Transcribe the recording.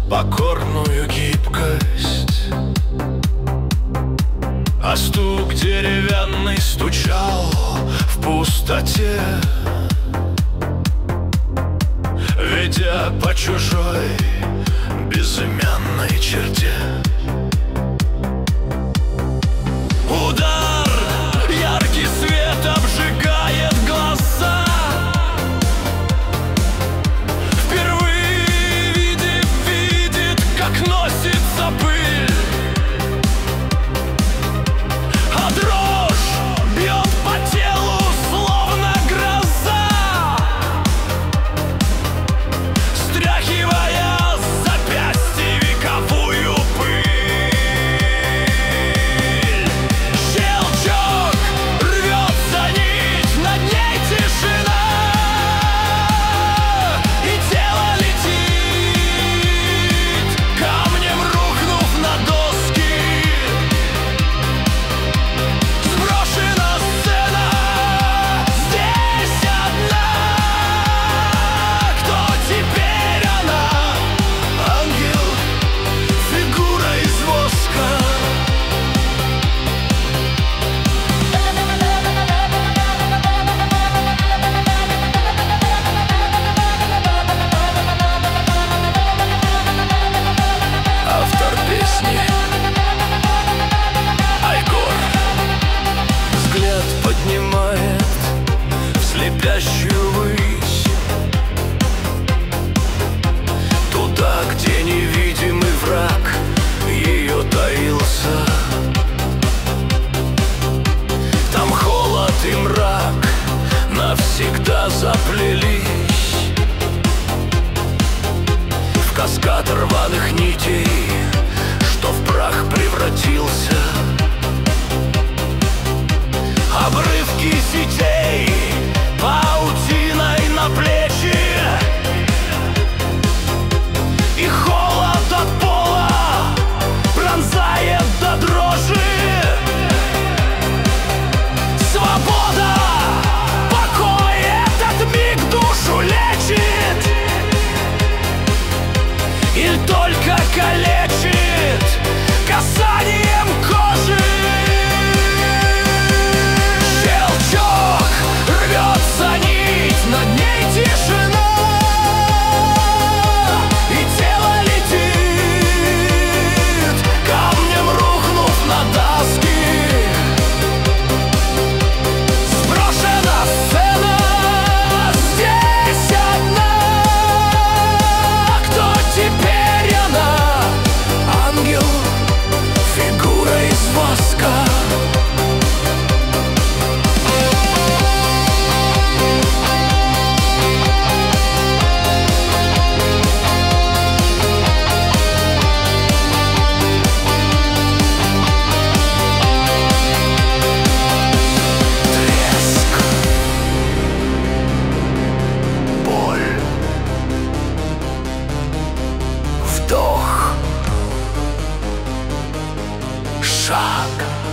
покорную гибкость. А стук деревянный стучал в пустоте, ведя по чужой безымянной черте. Удар, яркий свет обжигает глаза. Впервые видит, как носится пыль, а дрожь бьет по телу, словно гроза, стряхивая с запястья вековую пыль. Щелчок, рвется нить, над ней тишина, и тело летит, камнем рухнув на доски. Сброшена сцена, здесь одна. Кто теперь она? Ангел, фигура из воска. Автор песни Айгор. Взгляд поднимает в слепящую высь, туда, где невидимый враг ее таился. Там холод и мрак навсегда заплелись в каскад рваных нитей, что в прах превратился. Обрывки сетей паутиной на плечи, и холод от пола пронзает до дрожи. Свобода, покой, этот миг душу лечит или только калечит касанием кожи. Щелчок, рвется нить, над ней тишина, и тело летит, камнем рухнув на доски. Сброшена сцена, здесь одна. Кто теперь она? Ангел, фигура из воска. Треск, боль, вдох, шаг.